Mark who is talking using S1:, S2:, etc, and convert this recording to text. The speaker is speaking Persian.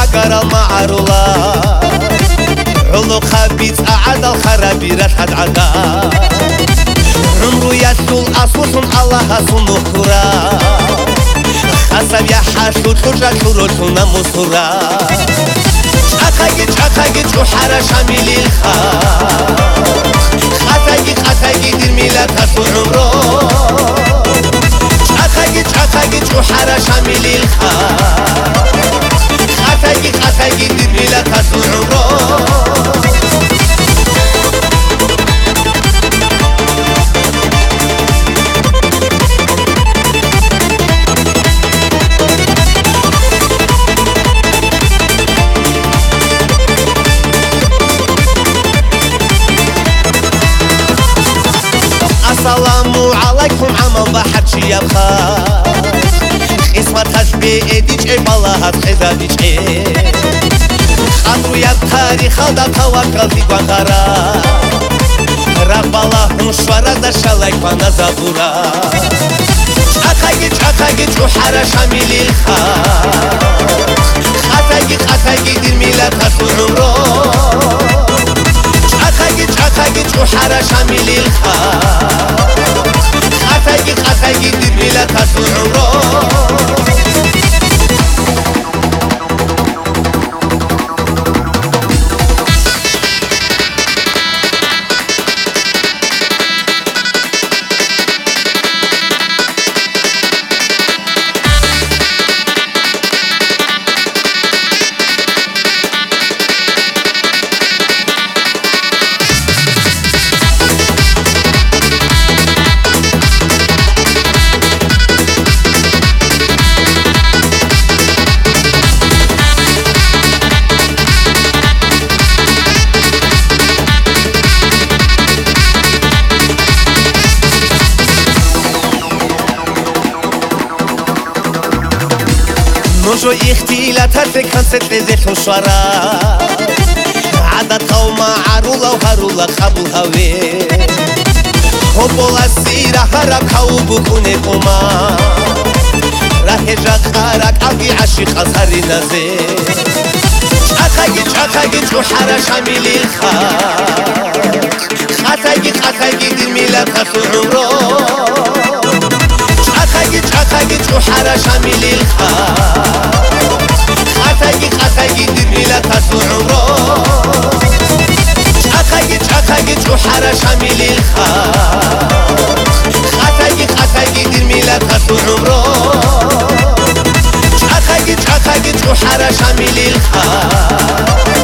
S1: قرا معرولا علو خبيث أعد الخرابي رشد عدا عمرو يسول أصوص الله سنخورا خسب يحشو تجا شروع نمسورا چاقاگی چو حرا شامل الخاق خطاگی دیر میلاد هستو عمرو چاقاگی چو حرا شامل الخاق خطاگی دیر میلاد هستو عمرو السلام عليكم عمل بحر شياب خاص اسمتش بيديش اي بالله خزاديش اي خاطرو يا تاريخ دا توكل في غارا رب الله مشوار دا شلاك فانا زبورا چاقاگی چو حرا شامل الخاق خطاگی دیر میلاد هستو عمرو چاقاگی چو حرا شامل الخاق خطاگی دیر میلاد هستو عمرو نوجو اختلاطات كانت لذيذ وشرا عادت قوم عرولا وهرولا خابو هوي هبولا السيرة هرب خوبو كوني قوما راهي جاك خارك عقي عشيق أزهري نزي چاقاگی جو حرا شامل الخاق خطاگی دیر میلاد هستو عمرو چاقاگی جو حرا شامل الخاق خطاگی دیر میلاد هستو عمرو چاقاگی جو حرا شامل الخاق خطاگی دیر میلاد هستو عمرو چاقاگی جو حرا شامل الخاق